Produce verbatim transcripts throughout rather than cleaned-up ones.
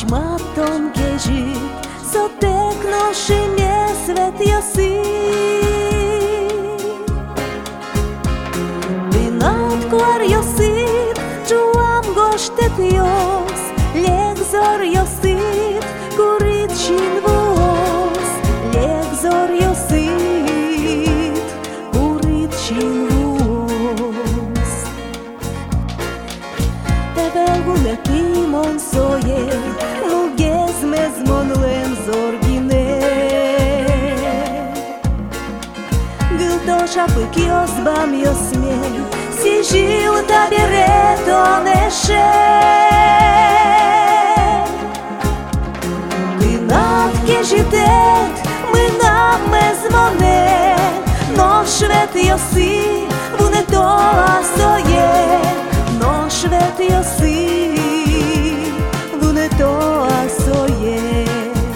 kuźma tągie żyt, so teknoszy nie svet josi. Ty nadkłar josit, czułam gosztet jos, lek zor josit, kurit shin vos, lek zor josit, kurit shin vos. Tebelgune timon soye, mugez mezmon len zorgine. Gılto şapık yozbam yosmen, si žil tabire to neše. Ty natke žitet, my nam mezmone, no švet josi, vune tola soje, no švet josi, vune tola soje.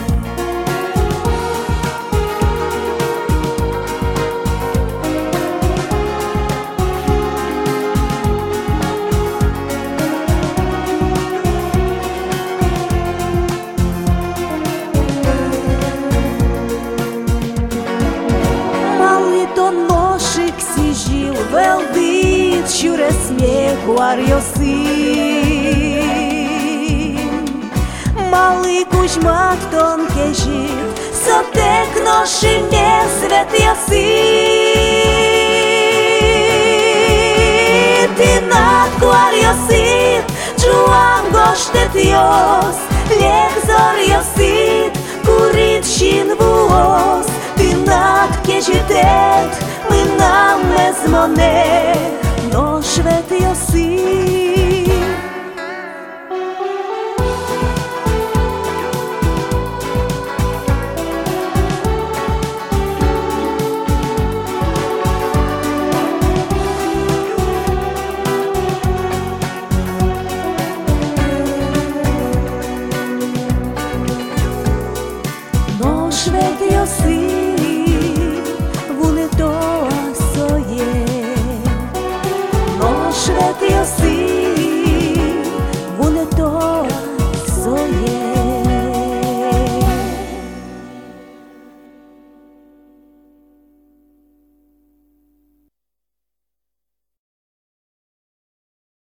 Veldit şure smiehu ar josim. Mali kuźmat tonke žit, so teknoši nje svet josit. Ty nadkvar josit, čuam goštet jos, lek zor josit, kurit shin vos. Ty natke žitet, my nam mezmone, no švet josi. No švet josi.